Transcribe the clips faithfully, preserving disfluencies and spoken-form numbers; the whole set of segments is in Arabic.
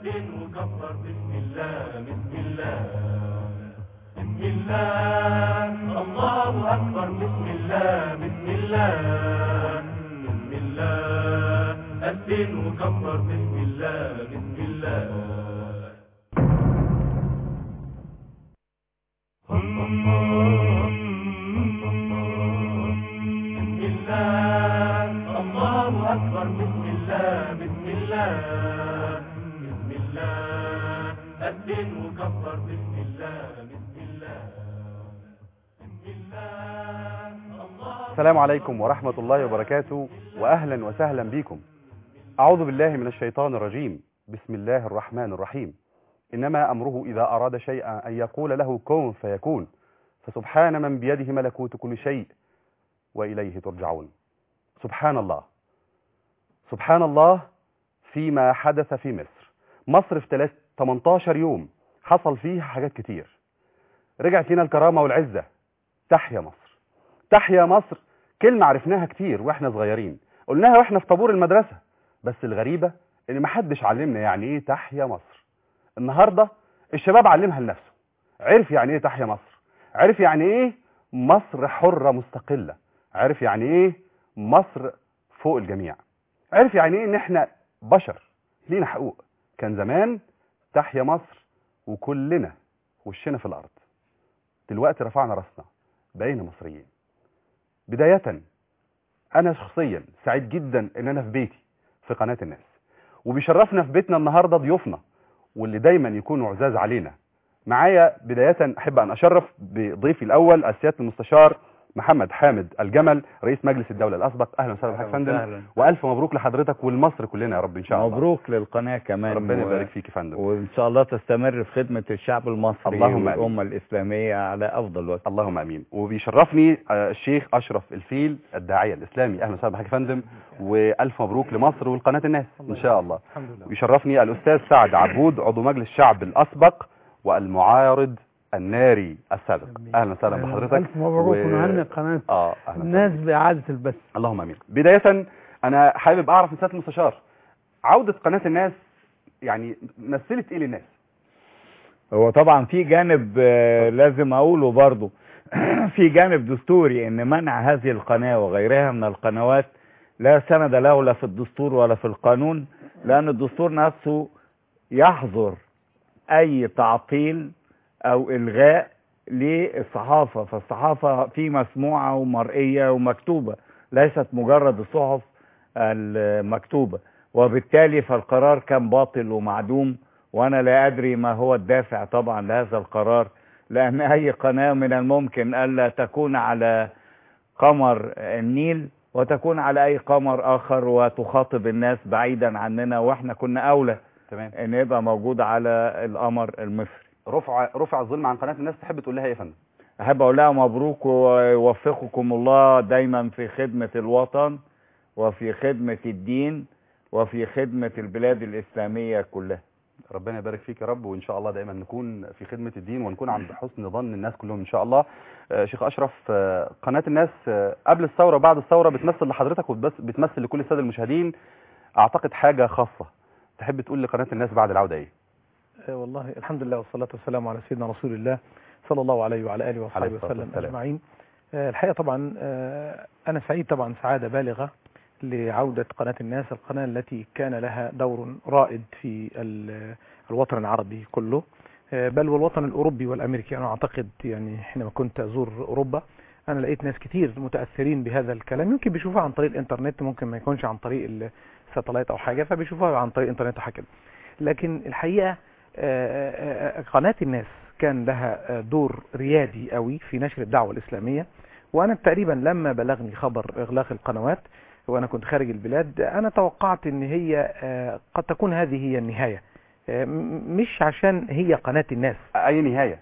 أذن وكبر بسم الله بسم الله بسم الله الله أكبر بسم الله بسم الله بسم الله أذن وكبر بسم الله بسم الله الله أكبر بسم الله بسم الله بسم الله أذن وكبر بسم الله بسم الله بسم الله الله. السلام عليكم ورحمة الله وبركاته، وأهلا وسهلا بكم. أعوذ بالله من الشيطان الرجيم. بسم الله الرحمن الرحيم. إنما أمره إذا أراد شيئا أن يقول له كن فيكون، فسبحان من بيده ملكوت كل شيء وإليه ترجعون. سبحان الله سبحان الله فيما حدث في مصر. مصر في ثمانية عشر يوم حصل فيها حاجات كتير، رجعت لنا الكرامة والعزة. تحيا مصر تحيا مصر، كلمة عرفناها كتير واحنا صغيرين، قلناها واحنا في طابور المدرسة، بس الغريبة ان محدش علمنا يعني ايه تحيا مصر. النهاردة الشباب علمها لنفسه، عرف يعني ايه تحيا مصر، عرف يعني ايه مصر حرة مستقلة، عرف يعني ايه مصر فوق الجميع، عرف يعني ايه ان احنا بشر لينا حقوق. كان زمان تحيا مصر وكلنا وشنا في الارض، دلوقتي رفعنا راسنا بقينا مصريين. بداية انا شخصيا سعيد جدا ان انا في بيتي في قناة الناس، وبيشرفنا في بيتنا النهاردة ضيوفنا واللي دايما يكونوا عزاز علينا. معايا بداية احب ان اشرف بضيفي الاول السيادة المستشار محمد حامد الجمل، رئيس مجلس الدولة الأسبق. أهلا وسهلا بحضرتك يا فندم، وألف مبروك لحضرتك ولمصر كلنا يا رب إن شاء الله. مبروك للقناة كمان، ربنا يبارك فيك يا فندم، وإن شاء الله تستمر في خدمة الشعب المصري اللهم والأمة الإسلامية على أفضل وجه. اللهم أمين. وبيشرفني الشيخ أشرف الفيل الداعية الإسلامي. أهلا وسهلا بحضرتك يا فندم، وألف مبروك لمصر والقناة الناس إن شاء الله. الحمد لله. ويشرفني الأستاذ سعد عبود، عضو مجلس الشعب الأسبق والمعارض الناري السابق. اهلا وسهلا بحضرتك، الف مبروك ونهنئ قناه اه الناس باعاده البث. اللهم امين. بدايه انا حابب اعرف من سياده المستشار، عوده قناه الناس يعني مثلت ايه للناس؟ هو طبعا في جانب آه لازم اقوله برضو في جانب دستوري، ان منع هذه القناه وغيرها من القنوات لا سند له لا في الدستور ولا في القانون، لان الدستور نفسه يحظر اي تعطيل او الغاء للصحافة. فالصحافة في مسموعة ومرئية ومكتوبة، ليست مجرد الصحف المكتوبة، وبالتالي فالقرار كان باطل ومعدوم. وانا لا ادري ما هو الدافع طبعا لهذا القرار، لان اي قناة من الممكن الا تكون على قمر النيل وتكون على اي قمر اخر وتخاطب الناس بعيدا عننا، واحنا كنا اولى تمام ان يبقى موجود على القمر المصري. رفع رفع الظلم عن قناه الناس، تحب تقول لها ايه يا فندم؟ احب اقول لها مبروك ويوفقكم الله دايما في خدمة الوطن وفي خدمة الدين وفي خدمة البلاد الإسلامية كلها. ربنا يبارك فيك يا رب، وان شاء الله دايما نكون في خدمة الدين ونكون عند حسن ظن الناس كلهم ان شاء الله. آه شيخ اشرف، آه قناة الناس آه قبل الثورة وبعد الثورة بتمثل لحضرتك وبتمثل لكل السادة المشاهدين اعتقد حاجة خاصة، تحب تقول لقناة الناس بعد العودة ايه؟ والله الحمد لله والصلاة والسلام على سيدنا رسول الله صلى الله عليه وعلى آله وصحبه وسلم أجمعين. الحقيقة طبعا أنا سعيد طبعا سعادة بالغة لعودة قناة الناس، القناة التي كان لها دور رائد في الوطن العربي كله، بل والوطن الأوروبي والأمريكي. أنا أعتقد يعني حينما كنت أزور أوروبا أنا لقيت ناس كتير متأثرين بهذا الكلام، يمكن بيشوفوها عن طريق الإنترنت، ممكن ما يكونش عن طريق الساتلايت أو حاجة، فبيشوفوها عن طريق الإنترنت وحاجة. لكن الحقيقة قناة الناس كان لها دور ريادي قوي في نشر الدعوة الإسلامية. وأنا تقريبا لما بلغني خبر إغلاق القنوات وأنا كنت خارج البلاد، أنا توقعت أن هي قد تكون هذه هي النهاية، مش عشان هي قناة الناس. أي نهاية؟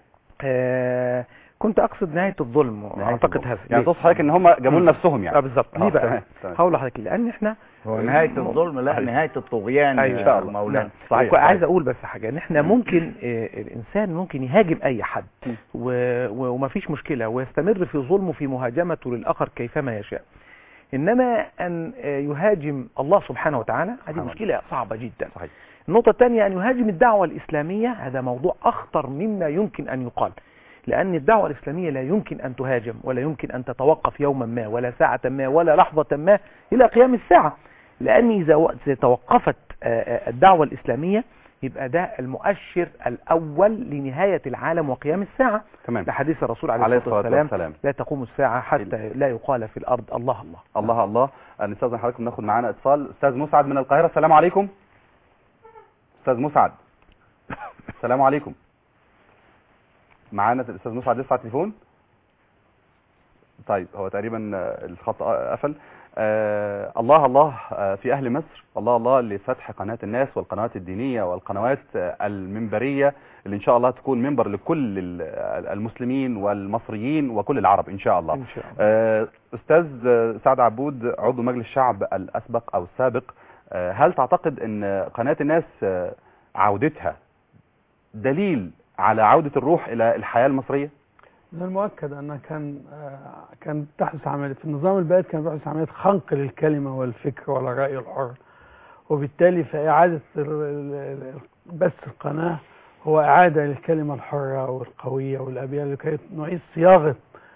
كنت أقصد نهاية الظلم، أعتقد هذا يعني تصحى حضرتك أن هم جابوا لنفسهم يعني. اه بالظبط. ليه بقى؟ هقول لحضرتك لأن إحنا هو نهاية الظلم لا نهاية الطغيان. أيوة. إن شاء الله مولانا. صحيح. عايز أقول بس حاجة، إن إحنا ممكن الإنسان ممكن يهاجم أي حد وما فيش مشكلة ويستمر في ظلمه في مهاجمته للآخر كيفما يشاء، إنما أن يهاجم الله سبحانه وتعالى هذه مشكلة صعبة جدا. صحيح. النقطة الثانية أن يهاجم الدعوة الإسلامية، هذا موضوع أخطر مما يمكن أن يقال، لأن الدعوة الإسلامية لا يمكن أن تهاجم ولا يمكن أن تتوقف يوما ما ولا ساعة ما ولا لحظة ما إلى قيام الساعة، لأن إذا توقفت الدعوة الإسلامية يبقى ده المؤشر الأول لنهاية العالم وقيام الساعة. تمام. لحديث الرسول عليه الصلاة والسلام, والسلام لا تقوم الساعة حتى لا يقال في الأرض الله الله الله الله. نستاذن حضراتكم ناخد معانا اتصال. أستاذ مسعد من القاهرة، السلام عليكم. أستاذ مسعد السلام عليكم. معانا الأستاذ مسعد لسه على التليفون؟ طيب هو تقريبا الخط قفل. آه الله الله آه في أهل مصر، الله الله لفتح قناة الناس والقنوات الدينية والقنوات آه المنبرية اللي إن شاء الله تكون منبر لكل المسلمين والمصريين وكل العرب إن شاء الله, إن شاء الله. آه أستاذ سعد عبود عضو مجلس الشعب الأسبق أو السابق، آه هل تعتقد أن قناة الناس آه عودتها دليل على عودة الروح إلى الحياة المصرية؟ من المؤكد أن كان كان تحدث عملية في النظام البائد، كان بيحدث عملية خنق للكلمة والفكر والرأي الحر، وبالتالي فإعادة بث القناة هو إعادة للكلمة الحرة والقوية والأبية لكي نعيد صياغة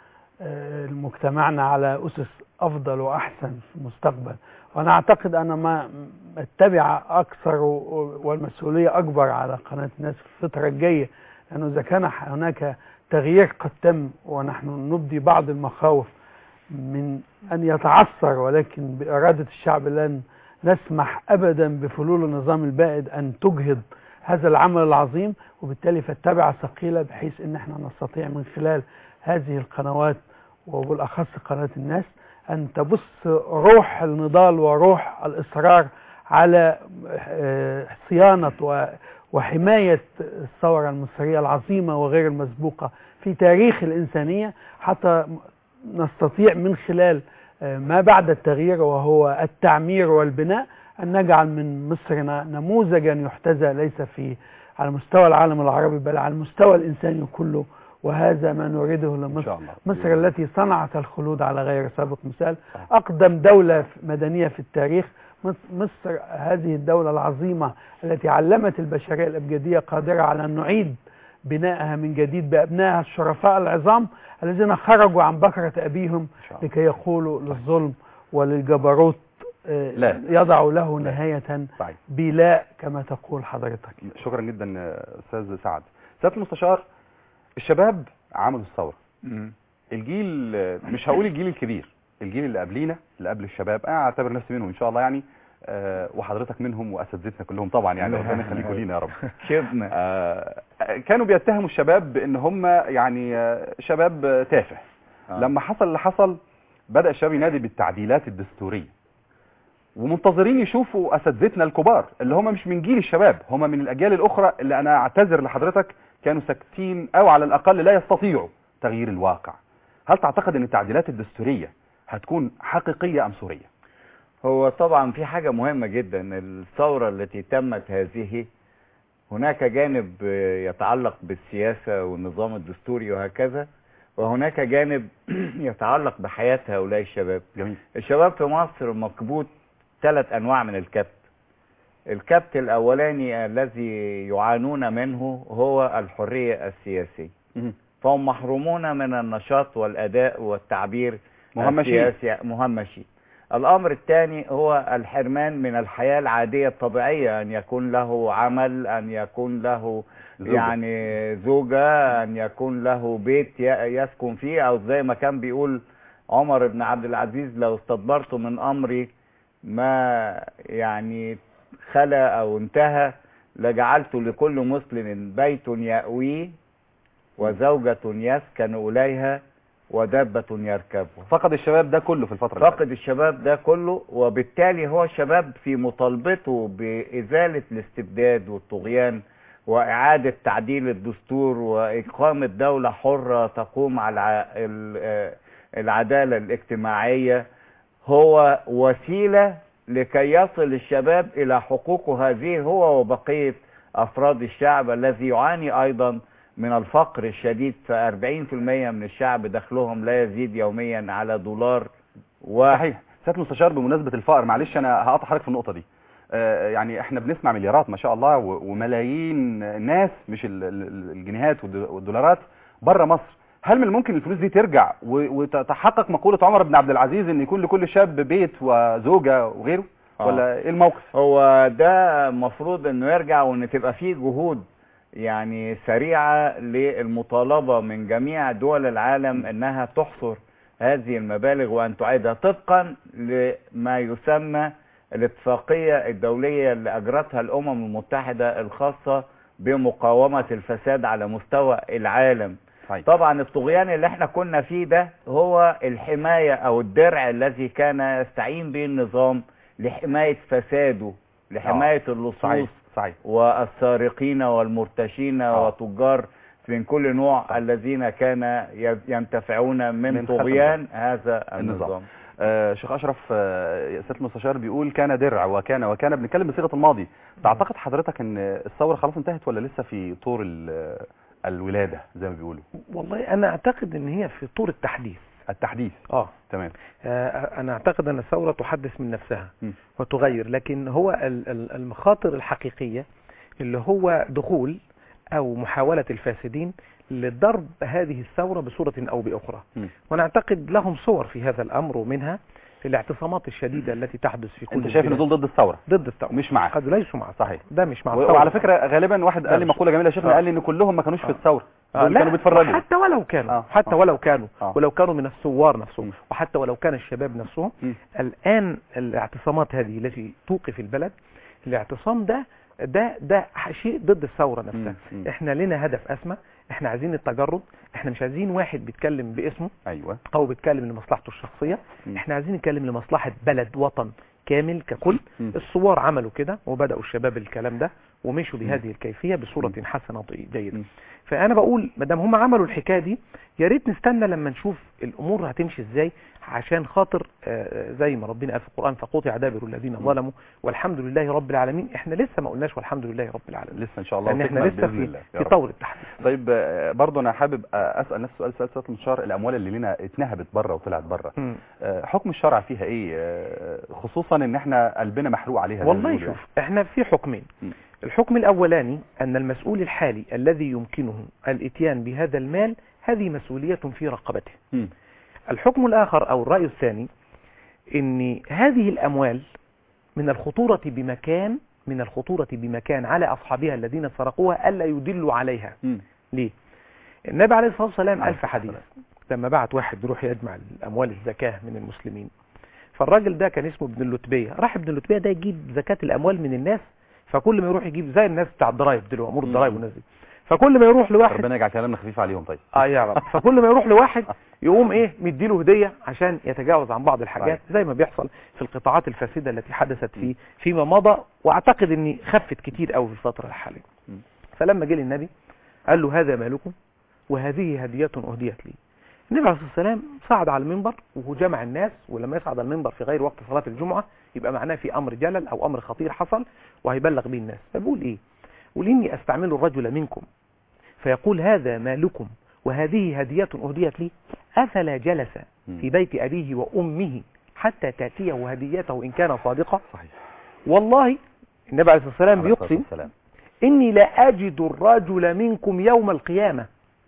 مجتمعنا على أسس أفضل وأحسن في المستقبل. وأنا أعتقد أن ما التبع أكثر والمسؤولية أكبر على قناة الناس في الفترة الجاية، لأنه إذا كان هناك تغيير قد تم ونحن نبدي بعض المخاوف من أن يتعثر، ولكن بإرادة الشعب لن نسمح أبدا بفلول النظام البائد أن تجهض هذا العمل العظيم، وبالتالي فالتبعة ثقيلة بحيث أن احنا نستطيع من خلال هذه القنوات وبالأخص قناة الناس أن تبث روح النضال وروح الإصرار على صيانة وحماية الثورة المصرية العظيمة وغير المسبوقة في تاريخ الإنسانية، حتى نستطيع من خلال ما بعد التغيير وهو التعمير والبناء أن نجعل من مصرنا نموذجا يحتذى ليس في على مستوى العالم العربي بل على المستوى الإنساني كله، وهذا ما نريده لمصر. مصر التي صنعت الخلود على غير سابق مثال، أقدم دولة مدنية في التاريخ. مصر هذه الدولة العظيمة التي علمت البشرية الأبجدية قادرة على أن نعيد بنائها من جديد بأبنائها الشرفاء العظام الذين خرجوا عن بكرة أبيهم لكي يقولوا للظلم وللجبروت لا. يضعوا له نهاية بلا كما تقول حضرتك. شكرا جدا أستاذ سعد. سيادة المستشار، الشباب عملوا الثورة، الجيل مش هقول الجيل الكبير، الجيل اللي قبلينا اللي قبل الشباب، انا اعتبر نفسي منهم ان شاء الله يعني، أه وحضرتك منهم واساتذتنا كلهم طبعا يعني، ربنا يخليكم لينا يا رب. شبنا أه كانوا بيتهموا الشباب بان هم يعني شباب تافه. آه. لما حصل اللي حصل بدا الشباب ينادي بالتعديلات الدستوريه، ومنتظرين يشوفوا اساتذتنا الكبار اللي هم مش من جيل الشباب، هم من الاجيال الاخرى اللي انا اعتذر لحضرتك كانوا ساكتين او على الاقل لا يستطيعوا تغيير الواقع. هل تعتقد ان التعديلات الدستوريه هتكون حقيقية أم سورية؟ هو طبعا في حاجة مهمة جدا، الثورة التي تمت هذه هناك جانب يتعلق بالسياسة والنظام الدستوري وهكذا، وهناك جانب يتعلق بحياة هؤلاء الشباب. جميل. الشباب في مصر مكبوت ثلاث أنواع من الكبت. الكبت الأولاني الذي يعانون منه هو الحرية السياسية، فهم محرومون من النشاط والأداء والتعبير مهمشين. مهمشين. الأمر الثاني هو الحرمان من الحياة العادية الطبيعية، أن يكون له عمل، أن يكون له زوجة. يعني زوجة، أن يكون له بيت يسكن فيه، أو زي ما كان بيقول عمر بن عبد العزيز: لو استدبرت من أمري ما يعني خلا أو انتهى لجعلت لكل مسلم بيت يأويه وزوجة يسكن إليها ودابة يركبها. فقد الشباب ده كله في الفترة فقد اللي الشباب ده كله، وبالتالي هو الشباب في مطالبته بإزالة الاستبداد والطغيان وإعادة تعديل الدستور وإقامة دولة حرة تقوم على العدالة الاجتماعية هو وسيلة لكي يصل الشباب إلى حقوقه هذه، هو وبقية أفراد الشعب الذي يعاني أيضا من الفقر الشديد. فأربعين في المية من الشعب دخلهم لا يزيد يوميا على دولار واحد. صحيح. سيادة المستشار، بمناسبة الفقر، معلش أنا هقطع حضرتك في النقطة دي. يعني احنا بنسمع مليارات ما شاء الله وملايين ناس، مش الجنيهات والدولارات بره مصر. هل من الممكن الفلوس دي ترجع وتتحقق مقولة عمر بن عبد العزيز ان يكون لكل شاب بيت وزوجة وغيره؟ آه. ولا ايه الموقف؟ هو ده مفروض انه يرجع، وان تبقى فيه جهود يعني سريعة للمطالبة من جميع دول العالم انها تحصر هذه المبالغ وان تعيدها طبقا لما يسمى الاتفاقية الدولية اللي اجرتها الامم المتحدة الخاصة بمقاومة الفساد على مستوى العالم. طيب. طبعا الطغيان اللي احنا كنا فيه ده هو الحماية او الدرع الذي كان يستعين به النظام لحماية فساده، لحماية آه. اللصوص صحيح. صحيح. والسارقين والمرتشين آه. وتجار من كل نوع صحيح. الذين كان ينتفعون من, من طغيان هذا النظام, النظام. آه شيخ أشرف، آه سيادة المستشار بيقول كان درع وكان وكان بنتكلم بصيغة الماضي. تعتقد حضرتك ان الثورة خلاص انتهت ولا لسه في طور الولادة زي ما بيقولوا؟ والله انا اعتقد ان هي في طور التحديث. التحديث اه تمام. آه انا اعتقد ان الثورة تحدث من نفسها م. وتغير، لكن هو المخاطر الحقيقية اللي هو دخول او محاولة الفاسدين لضرب هذه الثورة بصورة او باخرى. م. وانا اعتقد لهم صور في هذا الامر، ومنها الاعتصامات الشديدة التي تحدث في كل انت شايف ان دول ضد الثورة؟ ضد الثورة، مش معاها. قد ليسوا معاها. صحيح. ده مش مع الثورة. وعلى فكرة غالبا واحد قال لي مقولة جميلة يا شيخنا، قال لي ان كلهم ما كانوش آه. في الثورة، آه كانوا بيتفرجوا. حتى ولو كانوا آه. حتى آه. ولو كانوا آه. ولو كانوا من الثوار نفسهم، م. وحتى ولو كان الشباب نفسهم. م. الآن الاعتصامات هذه التي توقف البلد، الاعتصام ده ده ده شيء ضد الثورة نفسها. م. م. احنا لنا هدف اسمى، احنا عايزين التجرد، احنا مش عايزين واحد بيتكلم باسمه ايوه او بيتكلم لمصلحته الشخصية. م. احنا عايزين نتكلم لمصلحة بلد وطن كامل ككل. م. الثوار عملوا كده وبدأوا الشباب الكلام ده ومشوا بهذه الكيفية بصورة م. حسنة جيدة. م. فانا بقول ما دام هم عملوا الحكايه دي، يا ريت نستنى لما نشوف الامور هتمشي ازاي، عشان خاطر زي ما ربنا قال في القران فقطع دابر الذين ظلموا والحمد لله رب العالمين. احنا لسه ما قلناش والحمد لله رب العالمين، لسه ان شاء الله، لان احنا لسه في في طور التحديث. طيب برضه انا حابب اسال نفس السؤال، سؤال المستشار، الاموال اللي لنا اتنهبت بره وطلعت بره، حكم الشرع فيها ايه، خصوصا ان احنا قلبنا محروق عليها؟ والله شوف، احنا في حكمين. م. الحكم الأولاني أن المسؤول الحالي الذي يمكنه الاتيان بهذا المال هذه مسؤولية في رقبته. م. الحكم الآخر أو الرأي الثاني أن هذه الأموال من الخطورة بمكان من الخطورة بمكان على أصحابها الذين سرقوها ألا يدلوا عليها. م. ليه؟ النبي عليه الصلاة والسلام قال في حديث لما بعت واحد يروح يجمع الأموال الزكاة من المسلمين، فالراجل ده كان اسمه ابن اللتبية، راح ابن اللتبية ده يجيب زكاة الأموال من الناس، فكل ما يروح يجيب زي الناس بتاع الضرايب دلوقتي، امور الضرايب والناس دي، فكل ما يروح لواحد ربنا يجعل كلامنا خفيف عليهم. طيب اه يا رب. فكل ما يروح لواحد يقوم ايه مديله هديه عشان يتجاوز عن بعض الحاجات، زي ما بيحصل في القطاعات الفاسده التي حدثت في فيما مضى، واعتقد ان خفت كتير قوي في الفتره الحاليه. فلما جه النبي قال له هذا مالكم وهذه هديه اهديت لي. النبي عليه الصلاه والسلام صعد على المنبر وجمع الناس، ولما يصعد على المنبر في غير وقت صلاه الجمعه يبقى معناه في امر جلل او امر خطير حصل وهيبلغ به الناس. فبقول ايه؟ قول اني استعمل الرجل منكم فيقول هذا مالكم وهذه هدية اهديت لي، افلا جلس في بيت ابيه وامه حتى تاتيه هديته ان كان صادقا؟ صحيح. والله النبي عليه الصلاه والسلام بيقسم اني لا اجد الرجل منكم يوم القيامه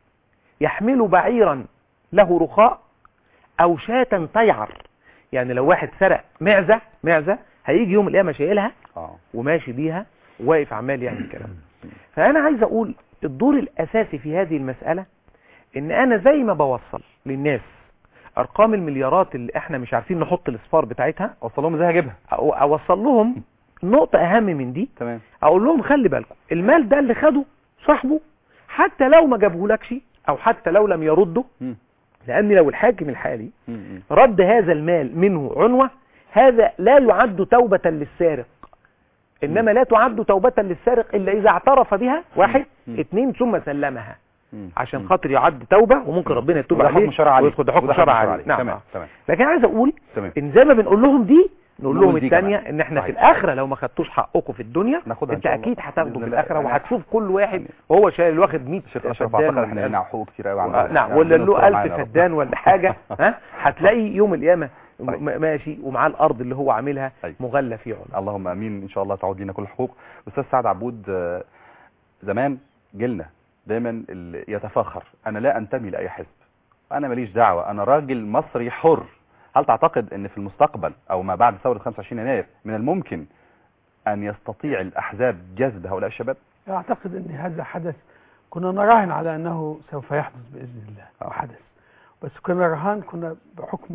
يحمل بعيرا له رخاء او شاة تيعر. يعني لو واحد سرق معزة معزة هيجي يوم القيامة شايلها وماشي بيها وواقف عمال يعمل كلام. فأنا عايز أقول الدور الأساسي في هذه المسألة إن أنا زي ما بوصل للناس أرقام المليارات اللي إحنا مش عارفين نحط الأصفار بتاعتها، أوصل لهم إزاي هجيبها، أو أوصل لهم نقطة أهم من دي. تمام. أقول لهم خلي بالكم المال ده اللي خده صاحبه حتى لو ما جابهولكش أو حتى لو لم يرده، م. لأن لو الحاكم الحالي م. رد هذا المال منه عنوة، هذا لا يعد توبة للسارق، إنما لا تعد توبة للسارق إلا إذا اعترف بها واحد م. اتنين ثم سلمها، م. عشان خاطر يعد توبة وممكن ربنا يتوب عليه ويدخل حكم شرع عليه. نعم. تمام. تمام. لكن عايز أقول تمام. إن زي ما بنقول لهم دي نقول لهم الثانية ان احنا صحيح. في الاخرة لو ما خدتوش حقكم في الدنيا انت اكيد هتاخده في الاخرة، وهتشوف كل واحد وهو شايل واخد مية فدان. احنا لنا حقوق كتير قوي عندنا، نعم، ولا له ألف فدان ولا حاجة، ها هتلاقي يوم القيامة ماشي ومعاه الارض اللي هو عاملها مغلى في علا. اللهم امين، ان شاء الله تعود لنا كل الحقوق. استاذ سعد عبود، زمان جيلنا دايما اللي يتفاخر انا لا انتمي لاي حزب، انا ماليش دعوه، انا راجل مصري حر. هل تعتقد ان في المستقبل او ما بعد ثوره خمسة وعشرين يناير من الممكن ان يستطيع الاحزاب جذب هؤلاء الشباب؟ اعتقد ان هذا حدث كنا نراهن على انه سوف يحدث باذن الله، وحدث، بس كنا رهان كنا بحكم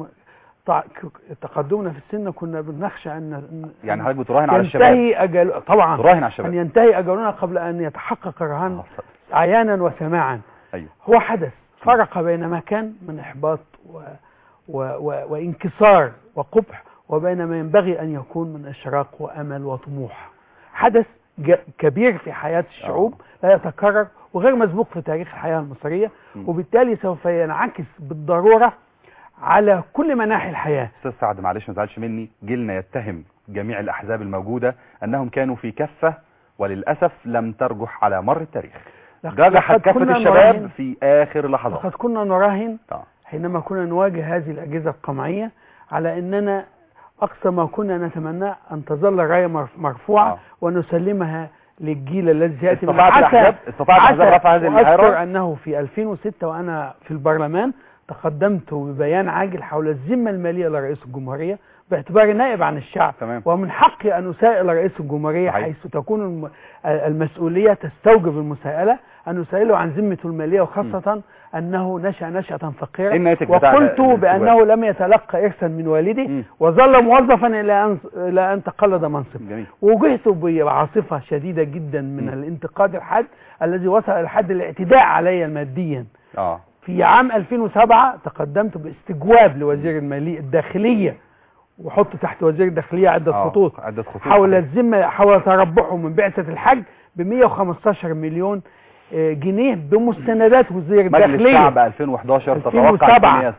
تقدمنا في السن كنا بنخشى ان يعني حضرتك بتراهن على الشباب؟ ينتهي اجل طبعا، تراهن على الشباب ان ينتهي اجلنا قبل ان يتحقق الرهان عيانا وسماعا. أيوه. هو حدث فرق بين ما كان من احباط و... و... و... وانكسار وقبح وبين ما ينبغي ان يكون من اشراق وامل وطموح. حدث ج... كبير في حياه الشعوب لا يتكرر وغير مسبوق في تاريخ الحياه المصريه، وبالتالي سوف ينعكس بالضروره على كل مناحي الحياه. استاذ سعد معلش ما تزعلش مني، جيلنا يتهم جميع الاحزاب الموجوده انهم كانوا في كفه وللاسف لم ترجح على مر التاريخ. رجحت كفه الشباب في اخر لحظات. لقد كنا نراهن حينما كنا نواجه هذه الاجهزه القمعيه على اننا اقصى ما كنا نتمناه ان تظل الرايه مرفوعه آه. ونسلمها للجيل الذي سياتي من بعد. استطاعت الاحزاب رفع هذه الحيره. واذكر انه في ألفين وستة وانا في البرلمان تقدمت ببيان عاجل حول الذمه الماليه لرئيس الجمهوريه باعتباري نائب عن الشعب. تمام. ومن حقي ان اسائل رئيس الجمهوريه حيث تكون المسؤوليه تستوجب المساءله ان اسائله عن ذمته الماليه، وخاصه م. انه نشا نشاه فقيره، وقلت بانه لم يتلقى ارثا من والده م. وظل موظفا الى ان الى ان تقلد منصب. وواجهت بعاصفه شديده جدا من م. الانتقاد الحاد الذي وصل الى حد الاعتداء علي ماديا. اه في عام ألفين وسبعة تقدمت باستجواب لوزير الماليه الداخليه، وحط تحت وزير الداخليه عده خطوط حول الذمه حول تربحه من بعثه الحج ب مئة وخمستاشر مليون جنيه بمستندات وزير الداخليه. مجلس الشعب ألفين وحداشر تتوقع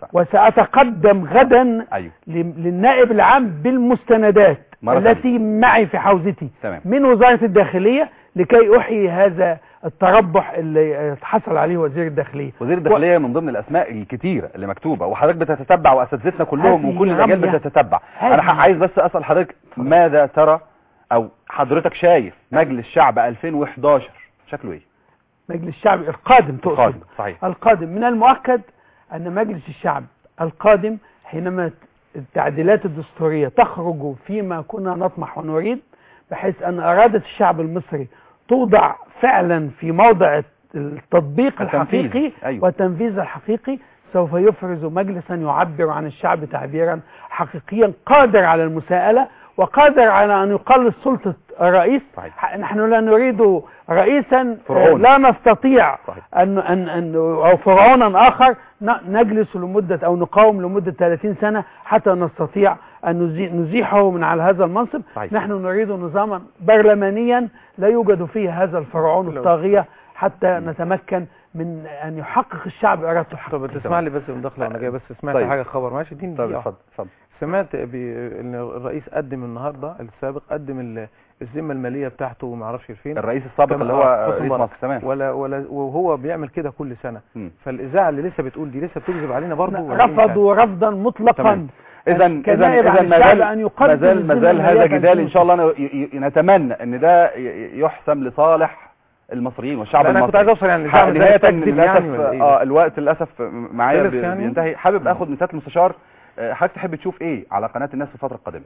وسأتقدم غدا أيوه. للنائب العام بالمستندات التي معي في حوزتي تمام. من وزاره الداخليه لكي احيي هذا التربح اللي حصل عليه وزير الداخليه. وزير الداخليه و... من ضمن الاسماء الكتيره اللي مكتوبه، وحضرتك بتتتبع واساتذتنا كلهم وكل الاجيال بتتتبع. انا عايز بس اسال حضرتك ماذا ترى او حضرتك شايف مجلس الشعب ألفين وحداشر شكله ايه؟ مجلس الشعب القادم تقصد؟ القادم صحيح. القادم من المؤكد ان مجلس الشعب القادم حينما التعديلات الدستوريه تخرج فيما كنا نطمح ونريد، بحيث ان اراده الشعب المصري توضع فعلا في موضع التطبيق الحقيقي أيوة. والتنفيذ الحقيقي، سوف يفرز مجلسا يعبر عن الشعب تعبيرا حقيقيا قادر على المساءلة وقادر على أن يقلص سلطة الرئيس. صحيح. نحن لا نريد رئيسا فرعون. لا نستطيع أن, أن, أن أو فرعونا آخر نجلس لمدة أو نقاوم لمدة ثلاثين سنة حتى نستطيع أن نزيحه من على هذا المنصب. صحيح. نحن نريد نظاما برلمانيا لا يوجد فيه هذا الفرعون الطاغية حتى نتمكن من أن يحقق الشعب إرادته الحقيقية. طب تسمع لي بس مداخلة وأنا جاي، بس سمعت طيب. حاجة خبر ماشي دين طيب اتفضل اتفضل. سمعت ان الرئيس قدم النهارده السابق قدم الذمه الماليه بتاعته وما اعرفش فين، الرئيس السابق اللي هو رئيس مصر تمام، ولا ولا وهو بيعمل كده كل سنه. م. فالاذاعه اللي لسه بتقول دي لسه بتكذب علينا برضه. رفضوا رفضا مطلقا. اذا اذا اذا ما زال ما زال هذا جدال ان شاء الله نتمنى ان ده يحسم لصالح المصريين والشعب المصري. انا كنت عايز اوصل يعني نهايه للاسف اه الوقت للاسف معايا بينتهي. حابب اخد مثال المستشار، حضرتك تحب تشوف ايه على قناه الناس في الفتره القادمه؟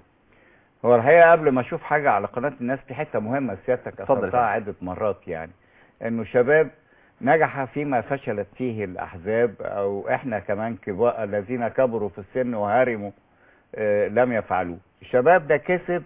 هو الحقيقه قبل ما اشوف حاجه على قناه الناس في حته مهمه سيادتك اثرتها عده مرات، يعني انه شباب نجح فيما فشلت فيه الاحزاب، او احنا كمان كبار الذين كبروا في السن وهرموا آه لم يفعلوه. الشباب ده كسب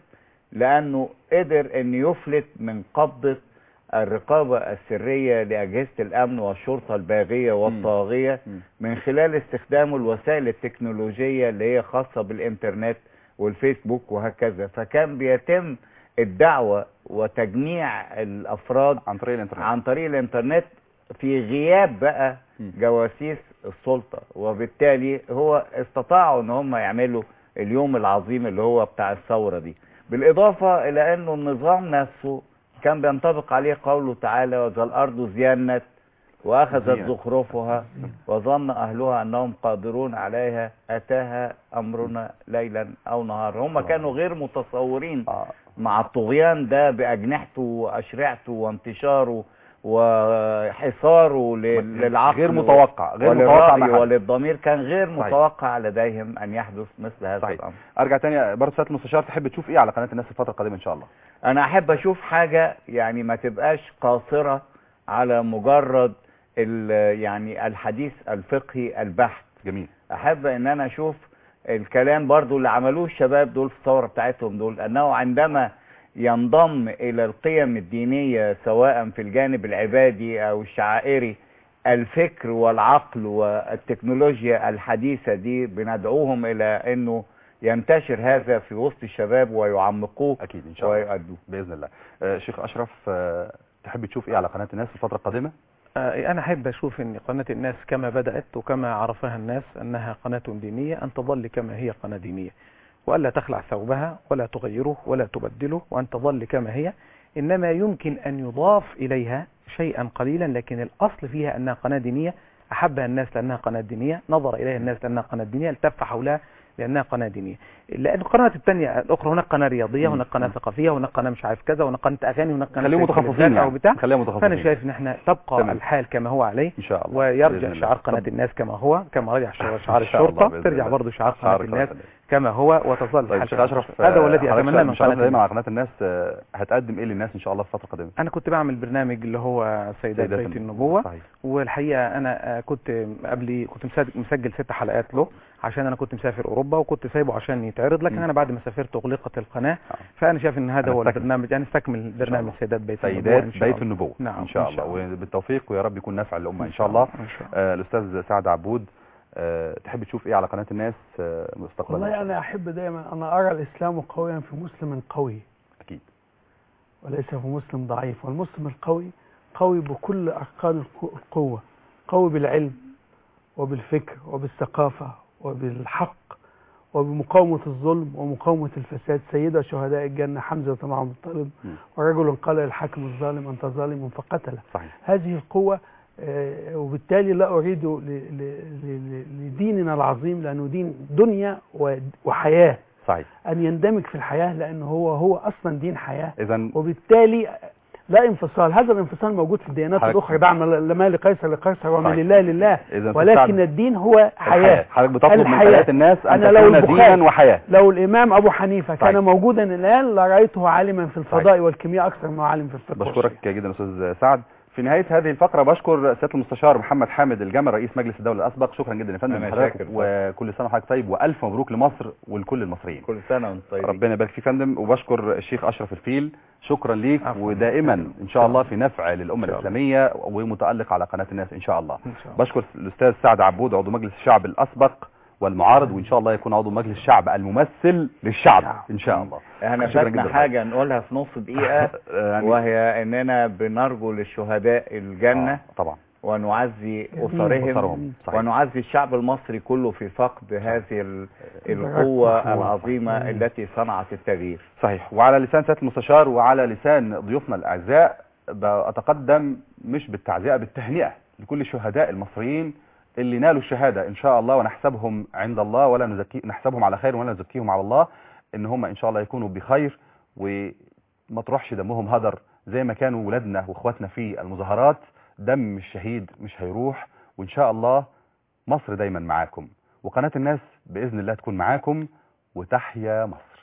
لانه قدر ان يفلت من قبضه الرقابة السرية لأجهزة الأمن والشرطة الباغية والطاغية من خلال استخدامه الوسائل التكنولوجية اللي هي خاصة بالإنترنت والفيسبوك وهكذا. فكان بيتم الدعوة وتجميع الأفراد عن طريق الإنترنت عن طريق الإنترنت في غياب بقى جواسيس السلطة، وبالتالي هو استطاعوا ان هم يعملوا اليوم العظيم اللي هو بتاع الثورة دي. بالإضافة إلى أنه النظام نفسه كان بينطبق عليه قوله تعالى وذا الأرض زينت وأخذت زخرفها وظن أهلها أنهم قادرون عليها أتاها أمرنا ليلا أو نهارا. هم كانوا غير متصورين مع الطغيان ده بأجنحته وأشرعته وانتشاره وحصاره للعقل غير متوقع غير متوقع وللضمير، كان غير متوقع لديهم أن يحدث مثل هذا صحيح. الأمر. أرجع تاني برضه سيادة المستشار، تحب تشوف إيه على قناة الناس الفترة القادمة إن شاء الله؟ أنا أحب أشوف حاجة يعني ما تبقاش قاصرة على مجرد يعني الحديث الفقهي البحت. جميل. أحب أن أنا أشوف الكلام برضو اللي عملوه الشباب دول في الثورة بتاعتهم دول، أنه عندما ينضم إلى القيم الدينية سواء في الجانب العبادي أو الشعائري الفكر والعقل والتكنولوجيا الحديثة دي، بندعوهم إلى أنه ينتشر هذا في وسط الشباب ويعمقوه أكيد إن شاء الله ويؤدوه بإذن الله. آه شيخ أشرف، آه تحب تشوف إيه على قناة الناس في الفترة القادمة؟ آه أنا أحب أشوف أن قناة الناس كما بدأت وكما عرفها الناس أنها قناة دينية، أن تظل كما هي قناة دينية، وألا تخلع ثوبها ولا تغيره ولا تبدله، وأن تظل كما هي. إنما يمكن أن يضاف إليها شيئا قليلا، لكن الأصل فيها أنها قناة دينية، أحبها الناس لأنها قناة دينية، نظر إليها الناس لأنها قناة دينية، التف حولها لأنها قناة دينية. لأن القنوات الثانية الأخرى هناك قناة رياضية، هناك قناة ثقافية، هناك قناة مش عارف كذا، هناك قناة أغاني، هناك قناة خليهم متخصصين أو بتاع. خليهم متخصصين. فأنا شايف إن إحنا تبقى تمام. الحال كما هو عليه إن شاء الله، ويرجع شعار قناة الناس كما هو، كما رجع شعار الشرطة ترجع برضه شعار قناة الناس كما هو وتظل طيب الحال. أشرف، هذا هو الذي أتمناه من قناة دايما على قناة الناس. هتقدم إيه للناس إن شاء الله في الفترة القادمة؟ أنا كنت بعمل برنامج اللي هو سيدات بيت النبوة. صحيح. والحقيقة أنا كنت قبل كنت مسجل ست حلقات له عشان أنا كنت مسافر أوروبا، وكنت سايبه عشان يتعرض، لكن م. أنا بعد ما سافرت أغلقت القناة. آه. فأنا شايف إن هذا هو البرنامج، يعني استكمل برنامج سيدات بيت سيدات النبوة بيت النبوة. نعم. إن شاء الله، وبالتوفيق ويا رب يكون نافع للأمة إن شاء الله. إن شاء الله. آه الأستاذ سعد عبود، أه تحب تشوف ايه على قناة الناس أه مستقبلا؟ والله انا احب دايما، انا ارى الاسلام قويا في مسلم قوي اكيد، وليس في مسلم ضعيف. والمسلم القوي قوي بكل اركان القوة، قوي بالعلم وبالفكر وبالثقافة وبالحق وبمقاومة الظلم ومقاومة الفساد. سيدة شهداء الجنة حمزة بن عبد المطلب، ورجل قال للحاكم الظالم أنت ظالم فقتله. صحيح. هذه القوة، وبالتالي لا أريد لديننا العظيم، لأنه دين دنيا وحياة. صحيح. أن يندمج في الحياة، لأنه هو هو أصلا دين حياة. إذن وبالتالي لا انفصال. هذا الانفصال موجود في الديانات الأخرى، دعم ما لقيصر لقيصر وما لله لله، ولكن الدين هو حياة. حضرتك بتطلب من حياة الناس أن تكون دينا وحياة. لو الإمام أبو حنيفة كان صحيح. موجودا الآن لرأيته عالما في الفضاء صحيح. والكيمياء أكثر ما عالم في الفقه. بشكرك جدا أستاذ سعد. في نهاية هذه الفقرة بشكر سيادة المستشار محمد حامد الجمل رئيس مجلس الدولة الأسبق. شكرا جدا يا فندم لحضرتك، وكل سنة وحضرتك طيب، وألف مبروك لمصر ولكل المصريين. كل سنة وانت طيب. ربنا يبارك فيك يا فندم. وبشكر الشيخ أشرف الفيل، شكرا ليك، ودائما إن شاء الله في نفع للأمة الإسلامية ومتألق على قناة الناس إن شاء الله. بشكر الأستاذ سعد عبود عضو مجلس الشعب الأسبق والمعارض، وإن شاء الله يكون عضو مجلس الشعب الممثل للشعب إن شاء الله. احنا فاتنا حاجة نقولها في نص دقيقة وهي أننا بنرجو للشهداء الجنة آه طبعا، ونعزي أسرهم ونعزي الشعب المصري كله في فقد هذه القوة العظيمة التي صنعت التغيير. صحيح. وعلى لسان سيادة المستشار وعلى لسان ضيوفنا الأعزاء أتقدم مش بالتعزية، بالتهنئة لكل الشهداء المصريين اللي نالوا الشهادة إن شاء الله، ونحسبهم عند الله ولا نزكي نحسبهم على خير ولا نزكيهم على الله، إن هم إن شاء الله يكونوا بخير وما تروحش دمهم هدر زي ما كانوا ولادنا واخواتنا في المظاهرات. دم الشهيد مش هيروح، وإن شاء الله مصر دايما معاكم، وقناة الناس بإذن الله تكون معاكم، وتحيا مصر.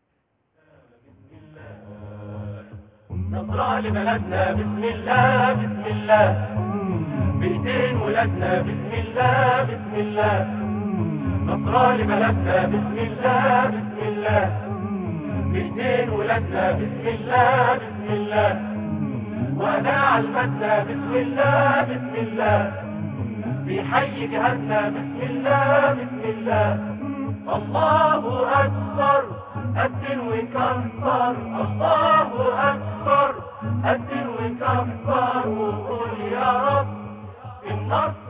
نصرى لبلدنا بسم الله بسم الله، بإيدين ولادنا بسم الله بسم الله. نصرى لبلدنا بسم الله بسم الله، بإيدين ولادنا بسم الله بسم الله. وداع المدنا بسم الله بسم الله، بيحيي جهادنا بسم الله بسم الله. الله أكبر أدن وكبر، الله أكبر أدن وكبر، وقول يا رب النصر